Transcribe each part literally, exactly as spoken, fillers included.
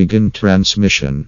Begin transmission.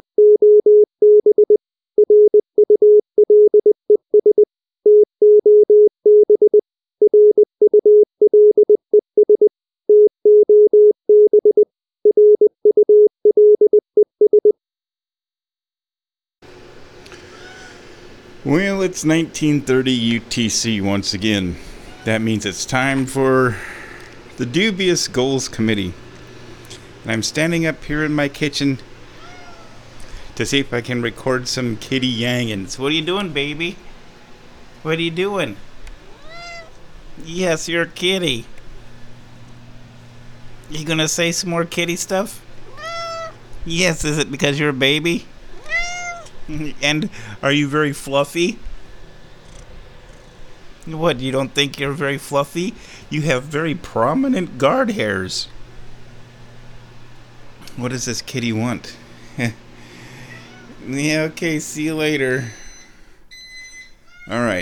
Well, it's nineteen thirty U T C once again. That means it's time for the Dubious Goals Committee. And I'm standing up here in my kitchen to see if I can record some kitty yangins. What are you doing, baby? What are you doing? Yes, you're a kitty. You gonna say some more kitty stuff? Yes, is it because you're a baby? And are you very fluffy? What, you don't think you're very fluffy? You have very prominent guard hairs. What does this kitty want? Yeah, okay, see you later. Alright.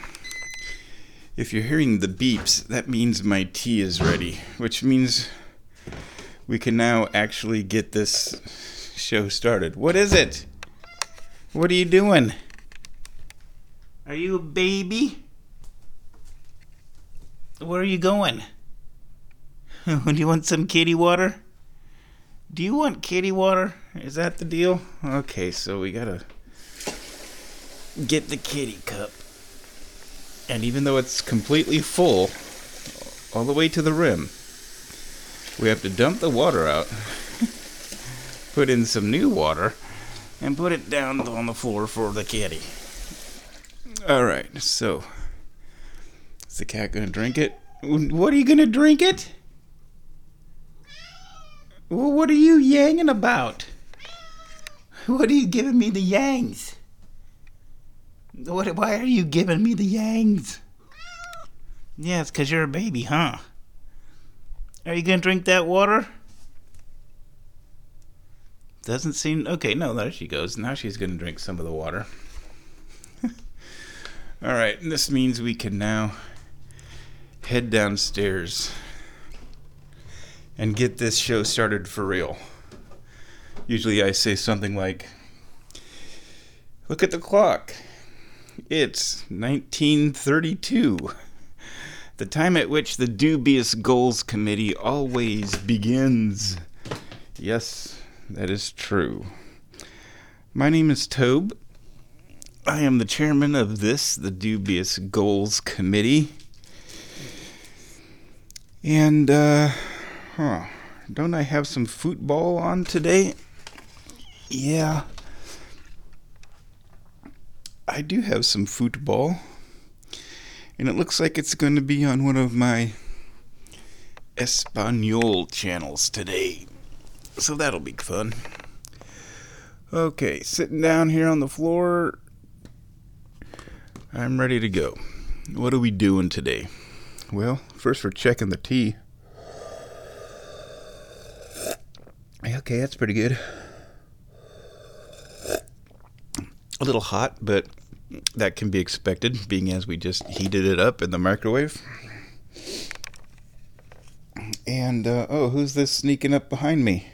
If you're hearing the beeps, that means my tea is ready, which means we can now actually get this show started. What is it? What are you doing? Are you a baby? Where are you going? Do you want some kitty water? Do you want kitty water? Is that the deal? Okay, so we gotta get the kitty cup. And even though it's completely full, all the way to the rim, we have to dump the water out, put in some new water, and put it down on the floor for the kitty. Alright, so, is the cat gonna drink it? What are you gonna drink it? Well, what are you yanging about? What are you giving me the yangs? What? Why are you giving me the yangs? Yeah, it's because you're a baby, huh? Are you gonna drink that water? Doesn't seem... Okay, no, there she goes. Now she's going to drink some of the water. Alright, this means we can now head downstairs and get this show started for real. Usually I say something like, look at the clock. It's nineteen thirty-two. The time at which the Dubious Goals Committee always begins. Yes, that is true. My name is Tobe. I am the chairman of this, the Dubious Goals Committee. And, uh, huh, don't I have some football on today? Yeah. I do have some football. And it looks like it's going to be on one of my Espanol channels today. So that'll be fun. Okay, sitting down here on the floor. I'm ready to go. What are we doing today? Well, first we're checking the tea. Okay, that's pretty good. A little hot, but that can be expected, being as we just heated it up in the microwave. And, uh, oh, who's this sneaking up behind me?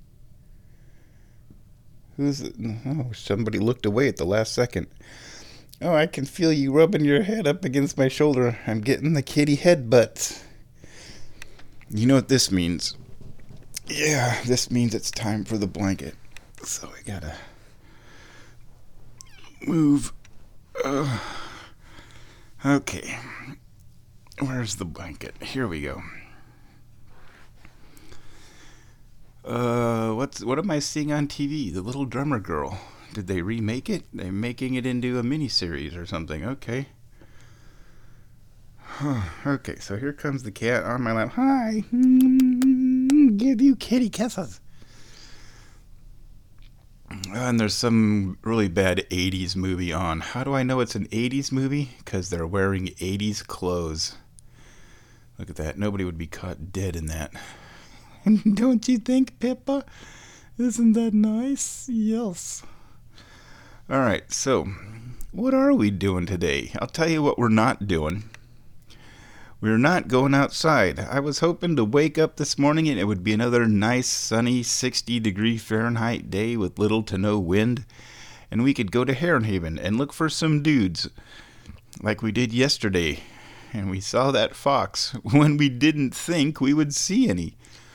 Who's it? Oh, somebody looked away at the last second. Oh, I can feel you rubbing your head up against my shoulder. I'm getting the kitty headbutts. You know what this means? Yeah, this means it's time for the blanket. So I gotta move. Uh, okay. Where's the blanket? Here we go. Uh, what's what am I seeing on T V? The Little Drummer Girl. Did they remake it? They're making it into a miniseries or something. Okay. Okay, so here comes the cat on my lap. Hi. Give you kitty kisses. And there's some really bad eighties movie on. How do I know it's an eighties movie? Because they're wearing eighties clothes. Look at that. Nobody would be caught dead in that. Don't you think, Pippa? Isn't that nice? Yes. Alright, so, what are we doing today? I'll tell you what we're not doing. We're not going outside. I was hoping to wake up this morning and it would be another nice, sunny, sixty degree Fahrenheit day with little to no wind, and we could go to Heron Haven and look for some dudes like we did yesterday. And we saw that fox when we didn't think we would see any.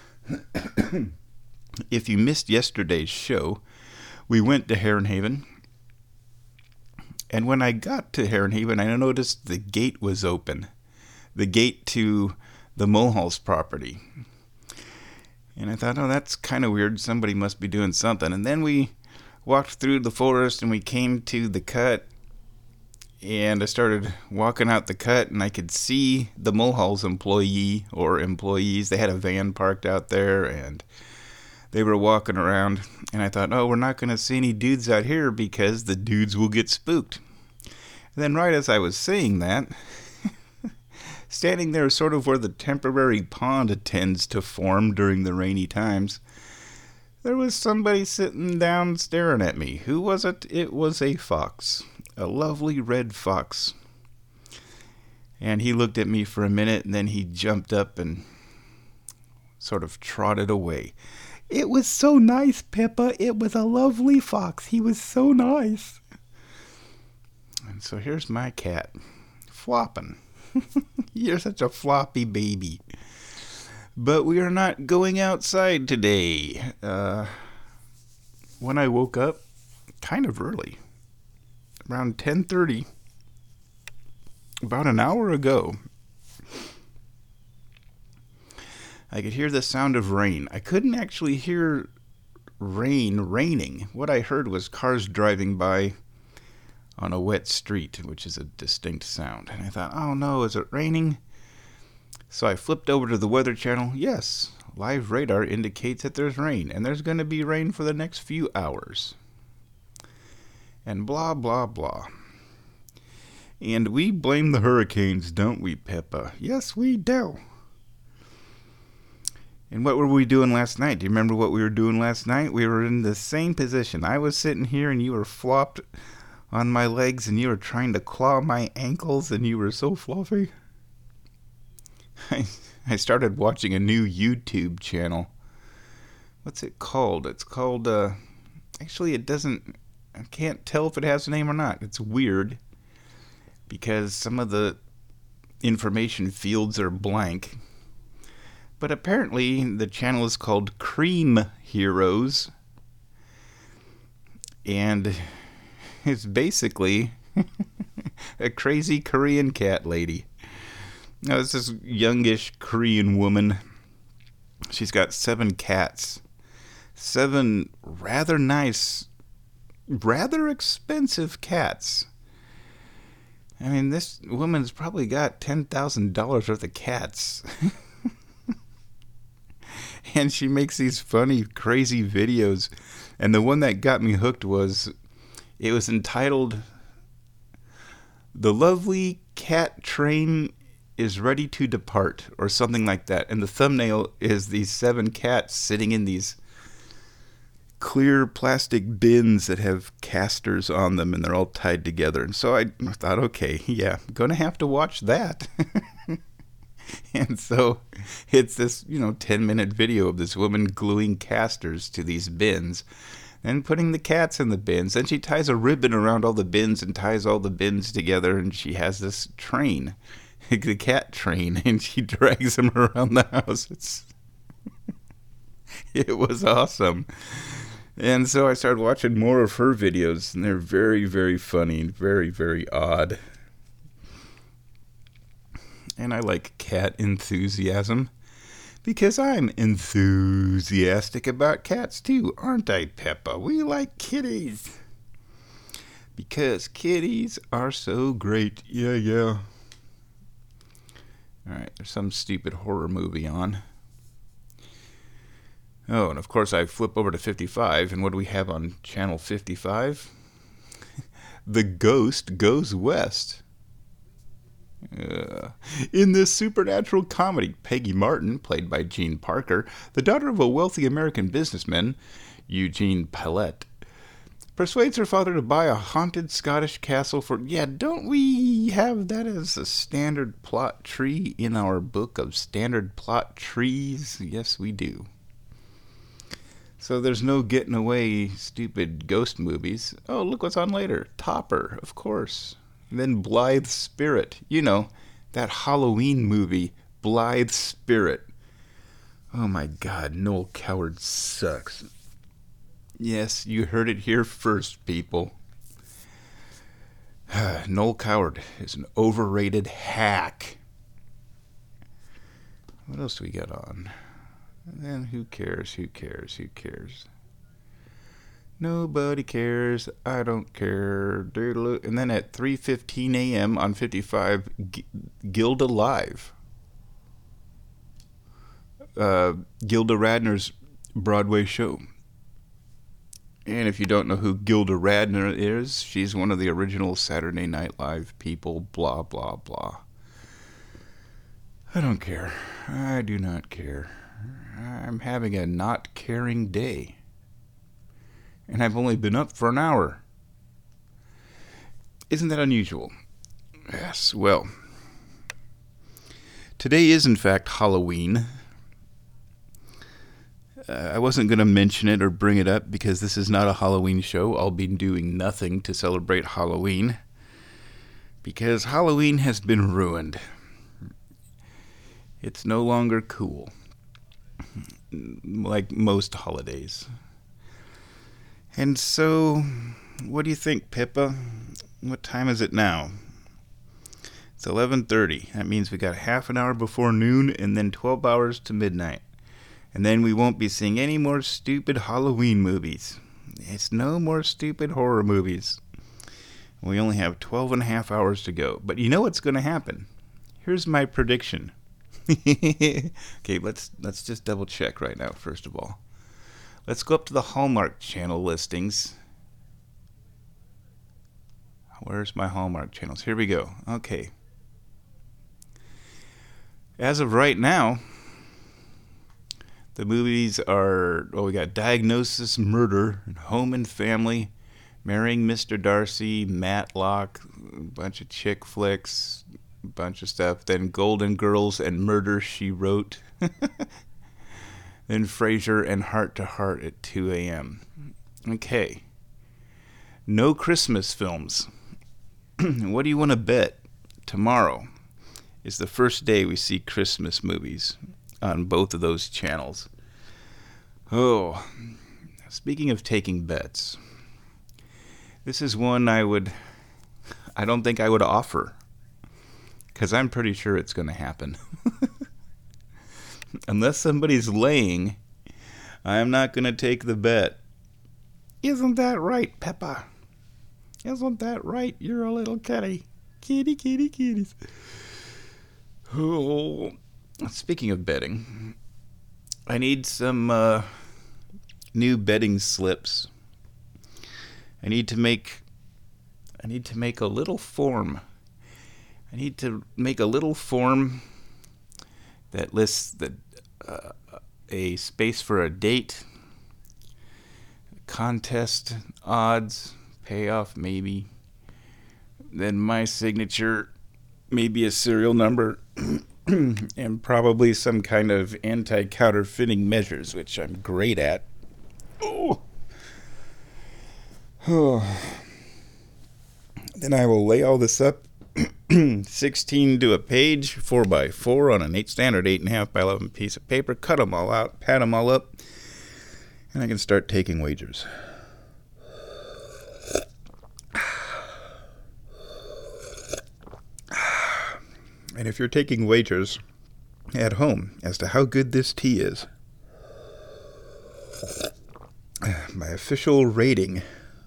If you missed yesterday's show, we went to Heron Haven. And when I got to Heron Haven, I noticed the gate was open. The gate to the Mulhall's property. And I thought, oh, that's kind of weird. Somebody must be doing something. And then we walked through the forest and we came to the cut. And I started walking out the cut and I could see the Mulhall's employee or employees. They had a van parked out there and they were walking around. And I thought, oh, we're not going to see any dudes out here because the dudes will get spooked. And then right as I was saying that, standing there sort of where the temporary pond tends to form during the rainy times, there was somebody sitting down staring at me. Who was it? It was a fox. A lovely red fox. And he looked at me for a minute, and then he jumped up and sort of trotted away. It was so nice, Peppa. It was a lovely fox. He was so nice. And so here's my cat, flopping. You're such a floppy baby. But we are not going outside today. Uh, when I woke up, kind of early, around ten thirty, about an hour ago, I could hear the sound of rain. I couldn't actually hear rain raining. What I heard was cars driving by on a wet street, which is a distinct sound. And I thought, oh no, is it raining? So I flipped over to the Weather Channel. Yes, live radar indicates that there's rain, and there's going to be rain for the next few hours. And blah, blah, blah. And we blame the hurricanes, don't we, Peppa? Yes, we do. And what were we doing last night? Do you remember what we were doing last night? We were in the same position. I was sitting here, and you were flopped on my legs, and you were trying to claw my ankles, and you were so fluffy. I, I started watching a new YouTube channel. What's it called? It's called, uh, actually it doesn't, I can't tell if it has a name or not. It's weird, because some of the information fields are blank. But apparently the channel is called Cream Heroes, and it's basically a crazy Korean cat lady. Now, it's this youngish Korean woman. She's got seven cats. Seven rather nice, rather expensive cats. I mean, this woman's probably got ten thousand dollars worth of cats. And she makes these funny, crazy videos. And the one that got me hooked was, it was entitled, "The Lovely Cat Train is Ready to Depart," or something like that. And the thumbnail is these seven cats sitting in these clear plastic bins that have casters on them, and they're all tied together. And so I thought, okay, yeah, I'm going to have to watch that. And so it's this, you know, ten minute video of this woman gluing casters to these bins and putting the cats in the bins. Then she ties a ribbon around all the bins and ties all the bins together, and she has this train, the cat train, and she drags them around the house. It's it was awesome. And so I started watching more of her videos, and they're very, very funny and very, very odd. And I like cat enthusiasm, because I'm enthusiastic about cats too, aren't I, Peppa? We like kitties. Because kitties are so great. Yeah, yeah. Alright, there's some stupid horror movie on. Oh, and of course I flip over to fifty-five, and what do we have on channel fifty-five? The Ghost Goes West. Uh, in this supernatural comedy, Peggy Martin, played by Jean Parker, the daughter of a wealthy American businessman, Eugene Pallette, Persuades her father to buy a haunted Scottish castle for... Yeah, don't we have that as a standard plot tree in our book of standard plot trees? Yes, we do. So there's no getting away stupid ghost movies. Oh, look what's on later. Topper, of course. And then Blithe Spirit. You know, that Halloween movie, Blithe Spirit. Oh my God, Noel Coward sucks. Yes, you heard it here first, people. Noel Coward is an overrated hack. What else do we got on? And then who cares, who cares, who cares? Nobody cares, I don't care. And then at three fifteen a.m. on fifty-five, G- Gilda Live. Uh, Gilda Radner's Broadway show. And if you don't know who Gilda Radner is, she's one of the original Saturday Night Live people, blah, blah, blah. I don't care. I do not care. I'm having a not caring day. And I've only been up for an hour. Isn't that unusual? Yes, well. Today is, in fact, Halloween. Uh, I wasn't going to mention it or bring it up because this is not a Halloween show. I'll be doing nothing to celebrate Halloween because Halloween has been ruined. It's no longer cool, like most holidays. And so, what do you think, Pippa? What time is it now? It's eleven thirty. That means we got half an hour before noon and then twelve hours to midnight. And then we won't be seeing any more stupid Halloween movies. It's no more stupid horror movies. We only have twelve and a half hours to go. But you know what's going to happen? Here's my prediction. Okay, let's let's just double check right now, first of all. Let's go up to the Hallmark Channel listings. Where's my Hallmark channels? Here we go. Okay. As of right now, the movies are, well, we got Diagnosis Murder, Home and Family, Marrying Mister Darcy, Matlock, a bunch of chick flicks, a bunch of stuff. Then Golden Girls and Murder, She Wrote. Then Frasier and Heart to Heart at two a.m. Okay. No Christmas films. What do you want to bet? Tomorrow is the first day we see Christmas movies on both of those channels. Oh, speaking of taking bets, this is one I would, I don't think I would offer, because I'm pretty sure it's going to happen. Unless somebody's laying, I'm not going to take the bet. Isn't that right, Peppa? Isn't that right? You're a little kitty. Kitty, kitty, kitties. Oh, speaking of betting, I need some uh, new betting slips. I need to make I need to make a little form. I need to make a little form that lists the uh, a space for a date, contest, odds, payoff maybe, then my signature, maybe a serial number, and probably some kind of anti-counterfeiting measures, which I'm great at. Oh. Oh. Then I will lay all this up, sixteen to a page, four by four on an eight standard eight and a half by eleven piece of paper, cut them all out, pat them all up, and I can start taking wagers. And if you're taking wagers at home as to how good this tea is, my official rating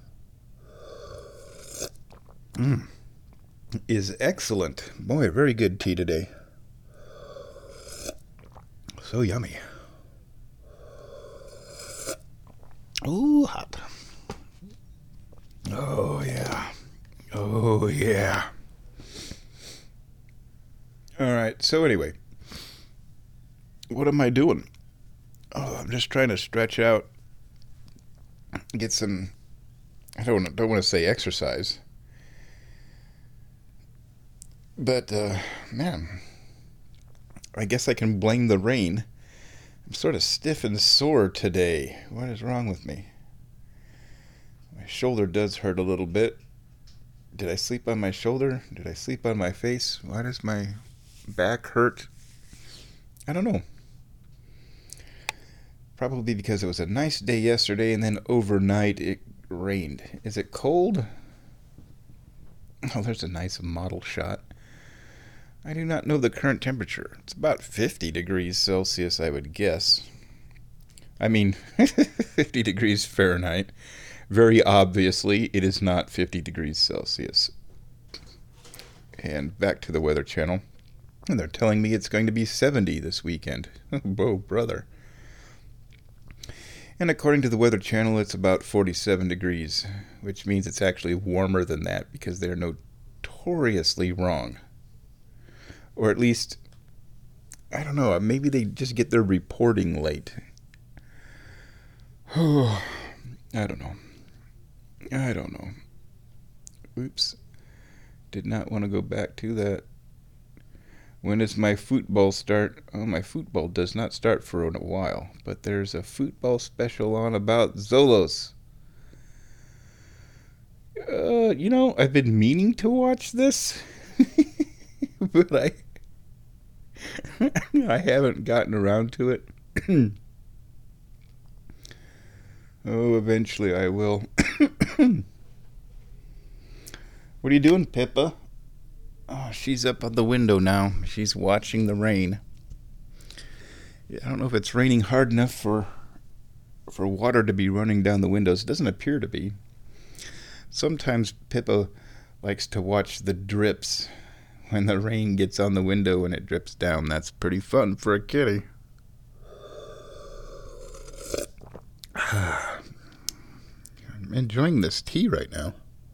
mm, is excellent. Boy, very good tea today. So yummy. Ooh, hot. Oh, yeah. Oh, yeah. All right, so anyway, what am I doing? Oh, I'm just trying to stretch out, get some I don't don't want to say exercise, but uh, man, I guess I can blame the rain. I'm sort of stiff and sore today. What is wrong with me? My shoulder does hurt a little bit. Did I sleep on my shoulder? Did I sleep on my face? Why does my back hurt? I don't know. Probably because it was a nice day yesterday and then overnight it rained. Is it cold? Oh, there's a nice model shot. I do not know the current temperature. It's about fifty degrees Celsius, I would guess. I mean, fifty degrees Fahrenheit. Very obviously, it is not fifty degrees Celsius. And back to the Weather Channel. And they're telling me it's going to be seventy this weekend. Whoa, brother. And according to the Weather Channel, it's about forty-seven degrees, which means it's actually warmer than that because they're notoriously wrong. Or at least, I don't know, maybe they just get their reporting late. I don't know. I don't know. Oops. Did not want to go back to that. When does my football start? Oh, my football does not start for a while. But there's a football special on about Xolos. Uh, you know, I've been meaning to watch this. But I... I haven't gotten around to it. Oh, eventually I will. What are you doing, Pippa? Oh, she's up on the window now. She's watching the rain. I don't know if it's raining hard enough for for water to be running down the windows. It doesn't appear to be. Sometimes Pippa likes to watch the drips when the rain gets on the window and it drips down. That's pretty fun for a kitty. I'm enjoying this tea right now.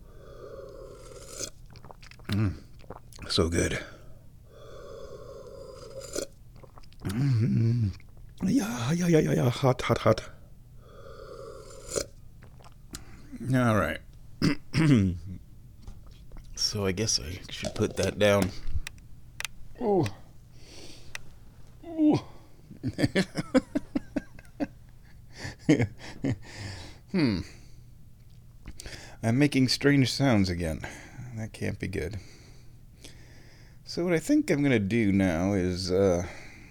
Mm, so good. Mm-hmm. Yeah, yeah, yeah, yeah, yeah. Hot, hot, hot. All right. So I guess I should put that down. Oh. Oh. hmm. I'm making strange sounds again. That can't be good. So what I think I'm going to do now is uh,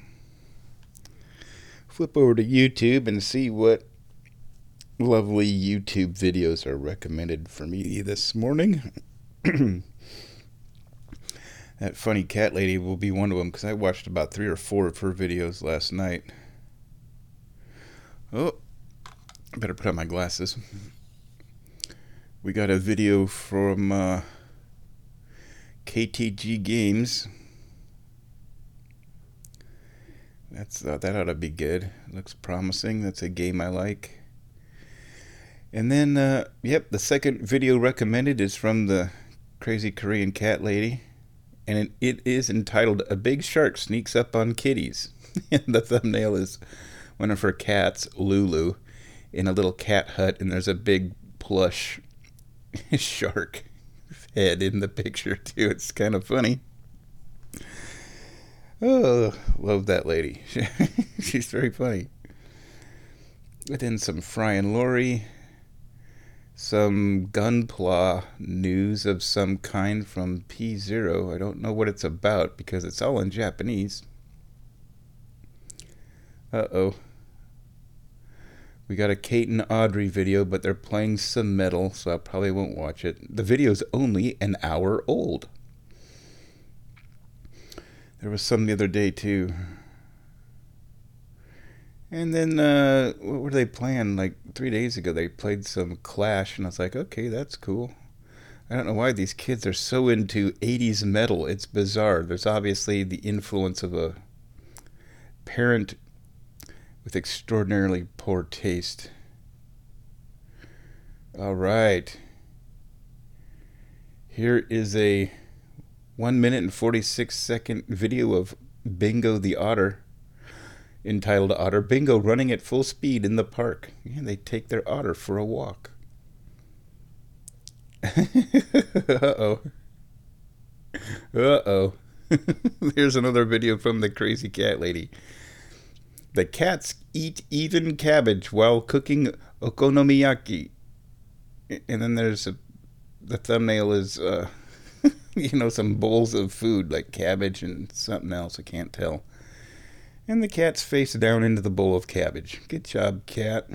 flip over to YouTube and see what lovely YouTube videos are recommended for me this morning. That funny cat lady will be one of them because I watched about three or four of her videos last night. Oh, I better put on my glasses. We got a video from uh, K T G Games. That's uh, that ought to be good. Looks promising. That's a game I like. And then, uh, yep, the second video recommended is from the crazy Korean cat lady. And it, it is entitled, A Big Shark Sneaks Up on Kitties. And the thumbnail is one of her cats, Lulu, in a little cat hut. And there's a big plush shark head in the picture, too. It's kind of funny. Oh, love that lady. She's very funny. But then some Fry and Laurie. Some Gunpla news of some kind from P Zero. I don't know what it's about because it's all in Japanese. Uh-oh. We got a Kate and Audrey video, but they're playing some metal, so I probably won't watch it. The video's only an hour old. There was some the other day, too. And then, uh, what were they playing? Like, three days ago, they played some Clash, and I was like, okay, that's cool. I don't know why these kids are so into eighties metal. It's bizarre. There's obviously the influence of a parent with extraordinarily poor taste. All right. Here is a one minute and forty-six second video of Bingo the Otter, entitled Otter Bingo running at full speed in the park. Yeah, they take their otter for a walk. Uh-oh. Uh-oh. Here's another video from the crazy cat lady. The cats eat even cabbage while cooking okonomiyaki. And then there's a, the thumbnail is, uh, you know, some bowls of food like cabbage and something else. I can't tell. And the cat's face down into the bowl of cabbage. Good job, cat.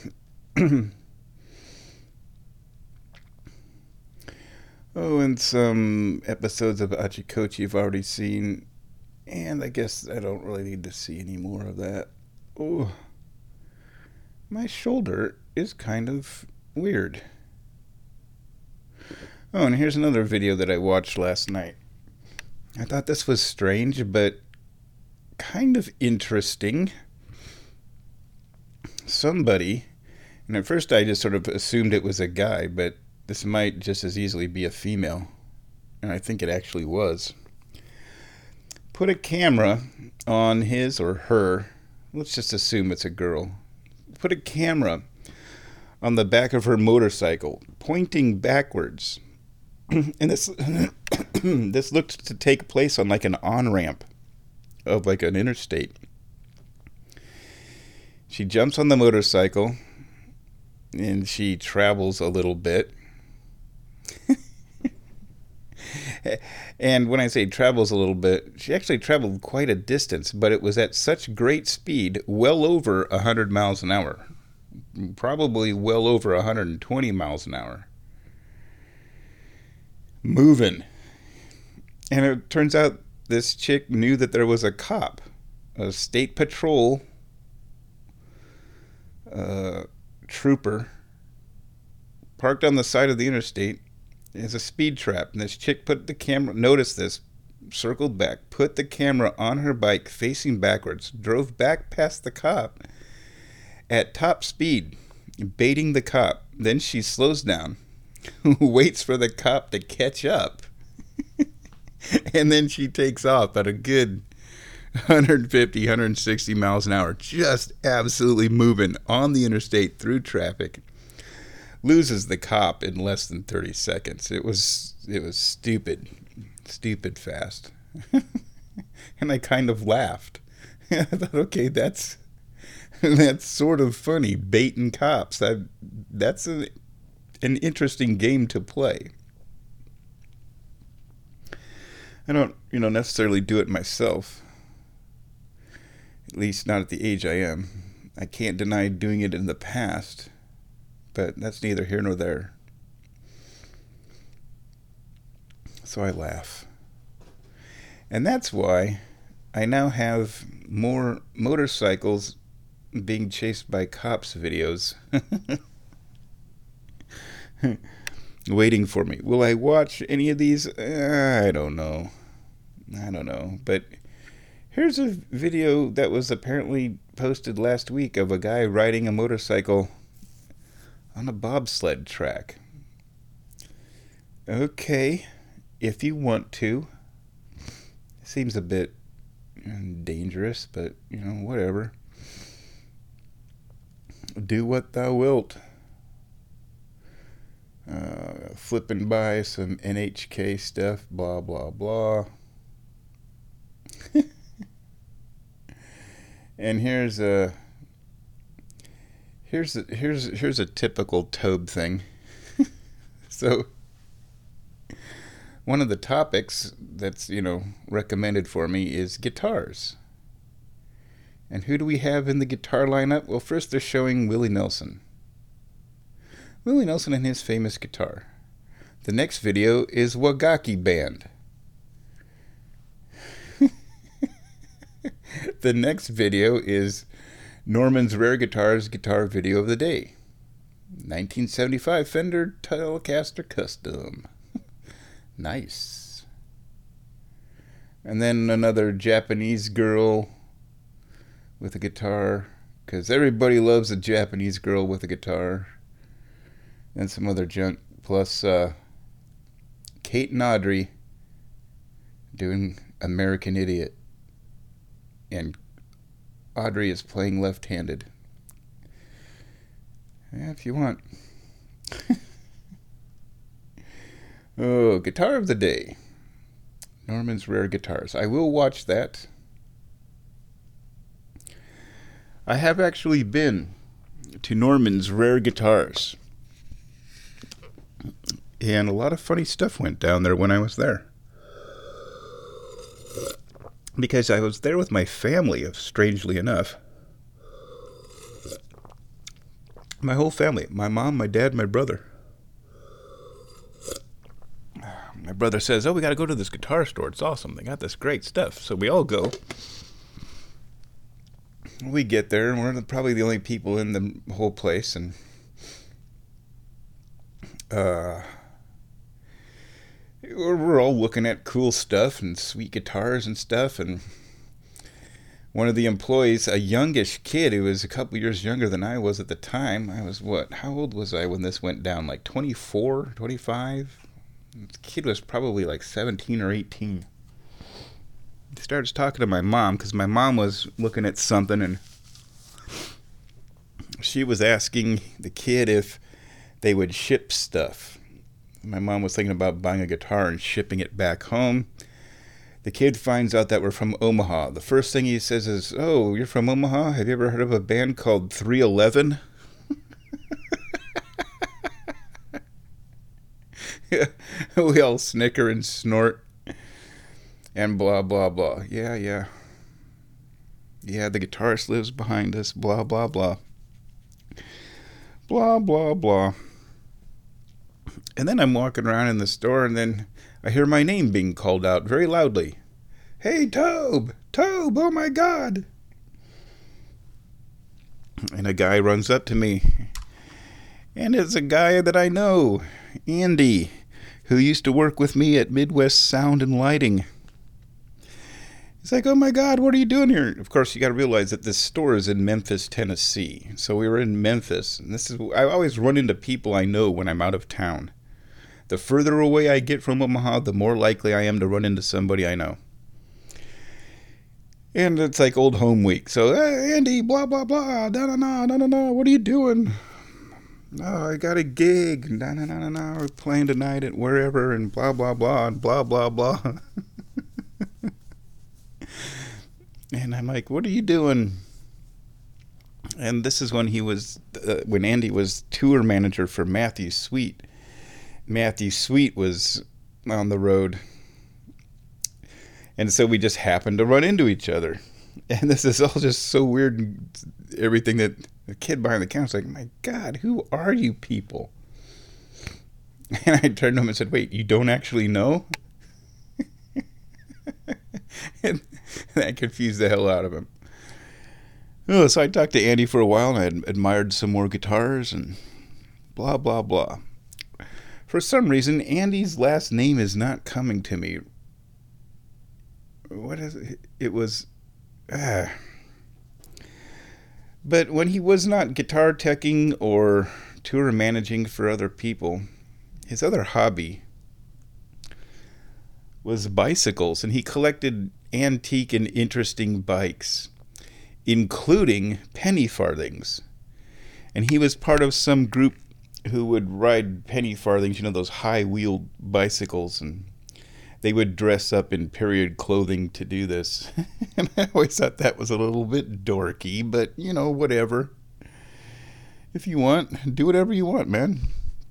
Oh, and some episodes of Achikochi you've already seen. And I guess I don't really need to see any more of that. Oh, my shoulder is kind of weird. Oh, and here's another video that I watched last night. I thought this was strange, but kind of interesting. Somebody, and at first I just sort of assumed it was a guy, but this might just as easily be a female. And I think it actually was. Put a camera on his or her, let's just assume it's a girl. Put a camera on the back of her motorcycle, pointing backwards. And this this looked to take place on like an on-ramp of like an interstate. She jumps on the motorcycle and she travels a little bit. And when I say travels a little bit, she actually traveled quite a distance, but it was at such great speed, well over one hundred miles an hour. Probably well over one hundred twenty miles an hour. Moving. And it turns out this chick knew that there was a cop, a state patrol uh, trooper, parked on the side of the interstate. It's a speed trap, and this chick put the camera, noticed this, circled back, put the camera on her bike facing backwards, drove back past the cop at top speed, baiting the cop. Then she slows down, waits for the cop to catch up, and then she takes off at a good one hundred fifty, one hundred sixty miles an hour, just absolutely moving on the interstate through traffic. Loses the cop in less than thirty seconds. It was it was stupid, stupid fast. And I kind of laughed. I thought, okay, that's that's sort of funny, baiting cops. That that's a, an interesting game to play. I don't, you know, necessarily do it myself. At least not at the age I am. I can't deny doing it in the past. But that's neither here nor there. So I laugh. And that's why I now have more motorcycles being chased by cops videos waiting for me. Will I watch any of these? Uh, I don't know. I don't know. But here's a video that was apparently posted last week of a guy riding a motorcycle on a bobsled track. Okay, if you want to. Seems a bit dangerous, but, you know, whatever. Do what thou wilt. Uh, flipping by some N H K stuff, blah, blah, blah. And here's a... Here's a, here's here's a typical Tobe thing. So, one of the topics that's, you know, recommended for me is guitars. And who do we have in the guitar lineup? Well, first they're showing Willie Nelson. Willie Nelson and his famous guitar. The next video is Wagaki Band. The next video is Norman's Rare Guitars guitar video of the day. nineteen seventy-five Fender Telecaster Custom. Nice. And then another Japanese girl with a guitar, because everybody loves a Japanese girl with a guitar. And some other junk. Plus uh, Kate and Audrey doing American Idiot. And Audrey is playing left-handed. Yeah, if you want. Oh, Guitar of the Day. Norman's Rare Guitars. I will watch that. I have actually been to Norman's Rare Guitars. And a lot of funny stuff went down there when I was there. Because I was there with my family, strangely enough. My whole family. My mom, my dad, my brother. My brother says, oh, we got to go to this guitar store. It's awesome. They got this great stuff. So we all go. We get there, and we're probably the only people in the whole place. And uh, we're all looking at cool stuff and sweet guitars and stuff. And one of the employees, a youngish kid who was a couple years younger than I was at the time. I was, what, how old was I when this went down? Like twenty-four, twenty-five? The kid was probably like seventeen or eighteen. He starts talking to my mom because my mom was looking at something and she was asking the kid if they would ship stuff. My mom was thinking about buying a guitar and shipping it back home. The kid finds out that we're from Omaha. The first thing he says is, oh, you're from Omaha? Have you ever heard of a band called three eleven? We all snicker and snort and blah, blah, blah. Yeah, yeah. Yeah, the guitarist lives behind us. Blah, blah, blah. Blah, blah, blah. And then I'm walking around in the store, and then I hear my name being called out very loudly. Hey, Tobe! Tobe, oh my God! And a guy runs up to me. And it's a guy that I know, Andy, who used to work with me at Midwest Sound and Lighting. He's like, oh my God, what are you doing here? Of course, you got to realize that this store is in Memphis, Tennessee. So we were in Memphis, and this is I always run into people I know when I'm out of town. The further away I get from Omaha, the more likely I am to run into somebody I know. And it's like old home week. So, hey, Andy, blah, blah, blah, da, da, da, da, da, da, what are you doing? Oh, I got a gig. Da, da, da, da, da, we're playing tonight at wherever, and blah, blah, blah, and blah, blah, blah. And I'm like, what are you doing? And this is when he was, uh, when Andy was tour manager for Matthew Sweet. Matthew Sweet was on the road. And so we just happened to run into each other. And this is all just so weird. And everything that the kid behind the counter's like, my God, who are you people? And I turned to him and said, wait, you don't actually know? And that confused the hell out of him. Oh, so I talked to Andy for a while, and I admired some more guitars and blah, blah, blah. For some reason, Andy's last name is not coming to me. What is it? It was... Ah. But when he was not guitar teching or tour managing for other people, his other hobby was bicycles, and he collected antique and interesting bikes, including penny farthings. And he was part of some group who would ride penny farthings, you know, those high-wheeled bicycles, and they would dress up in period clothing to do this. And I always thought that was a little bit dorky, but, you know, whatever. If you want, do whatever you want, man.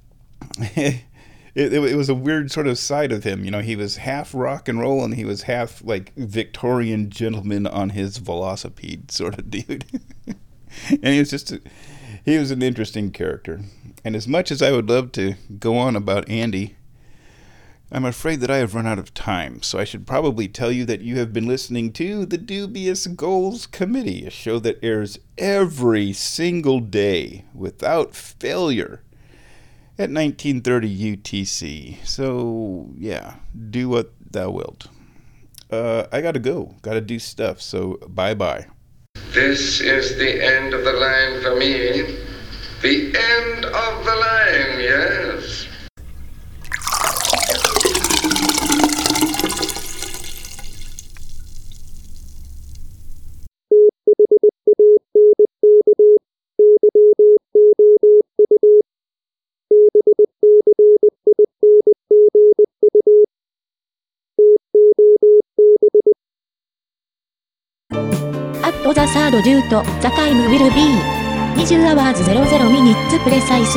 It, it, it was a weird sort of side of him. You know, he was half rock and roll and he was half like Victorian gentleman on his velocipede sort of dude. And he was just, a, he was an interesting character. And as much as I would love to go on about Andy, I'm afraid that I have run out of time. So I should probably tell you that you have been listening to the Dubious Goals Committee, a show that airs every single day without failure at nineteen thirty U T C. So, yeah, do what thou wilt. Uh, I gotta go. Gotta do stuff, so bye-bye. This is the end of the line for me. The end of the line, yes. the third due to the time will be twenty hours zero zero minutes precise